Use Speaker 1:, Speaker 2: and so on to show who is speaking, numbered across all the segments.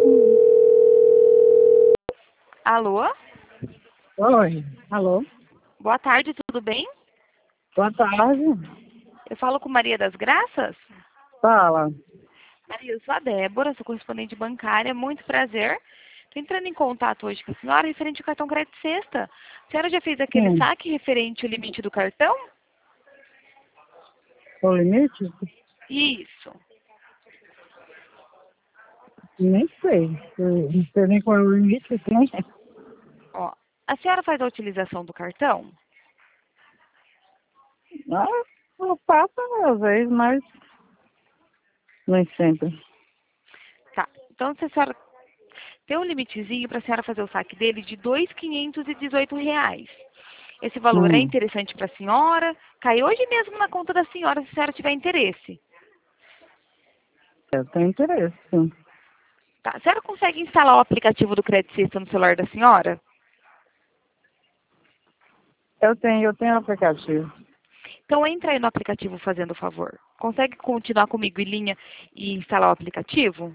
Speaker 1: Alô?
Speaker 2: Oi, alô,
Speaker 1: Boa tarde, tudo bem?
Speaker 2: boa tarde.
Speaker 1: Eu falo com Maria das Graças?
Speaker 2: Fala.
Speaker 1: Maria, eu sou a Débora, sou correspondente bancária, muito prazer. Estou entrando em contato hoje com a senhora referente ao cartão Crédito Sexta. A senhora já fez aquele
Speaker 2: Sim,
Speaker 1: saque referente ao limite do cartão?
Speaker 2: o limite?
Speaker 1: Isso.
Speaker 2: Nem sei. Eu não sei nem qual é o limite, tem.
Speaker 1: Ó, a senhora faz a utilização do cartão?
Speaker 2: Ah, eu faço às vezes, mas nem sempre.
Speaker 1: Tá. Então, se a senhora tem um limitezinho para a senhora fazer o saque dele de R$ 2.518. Esse valor é
Speaker 2: Hum,
Speaker 1: interessante para a senhora? Cai hoje mesmo na conta da senhora, se a senhora tiver interesse.
Speaker 2: eu tenho interesse, sim.
Speaker 1: Tá. A senhora consegue instalar o aplicativo do Crédito Sexta no celular da senhora?
Speaker 2: Eu tenho aplicativo.
Speaker 1: Então entra aí no aplicativo fazendo o favor. Consegue continuar comigo em linha e instalar o aplicativo?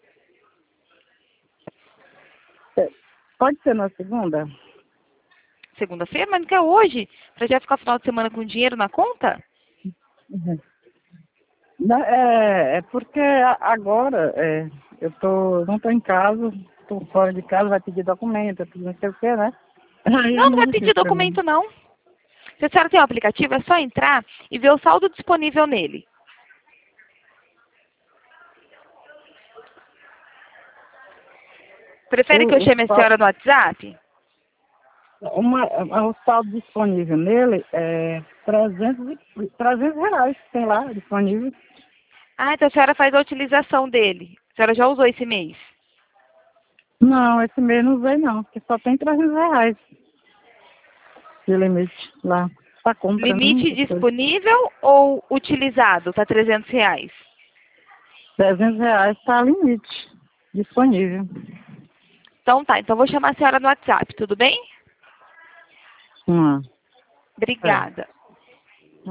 Speaker 2: É, pode ser na segunda?
Speaker 1: Segunda-feira, mas não quer hoje? Pra já ficar final de semana com dinheiro na conta?
Speaker 2: Uhum. Não, é porque agora não estou em casa, estou fora de casa, vai pedir documento, tudo não sei o que, né? Aí é
Speaker 1: Não, não vai
Speaker 2: muito
Speaker 1: pedir
Speaker 2: difícil para mim.
Speaker 1: documento não. Se a senhora tem o aplicativo, é só entrar e ver o saldo disponível nele. Prefere que eu
Speaker 2: O
Speaker 1: chame a senhora no WhatsApp?
Speaker 2: O saldo disponível nele é 300 reais, tem lá, disponível.
Speaker 1: Ah, então a senhora faz a utilização dele. A senhora já usou esse mês?
Speaker 2: Não, esse mês não veio não, porque só tem 300 reais de limite lá. Tá comprando
Speaker 1: Limite
Speaker 2: muitas coisas.
Speaker 1: disponível ou utilizado? Tá R$ 300.
Speaker 2: 300 reais tá limite disponível.
Speaker 1: Então tá, então vou chamar a senhora no WhatsApp, tudo bem?
Speaker 2: Hum, é.
Speaker 1: Obrigada.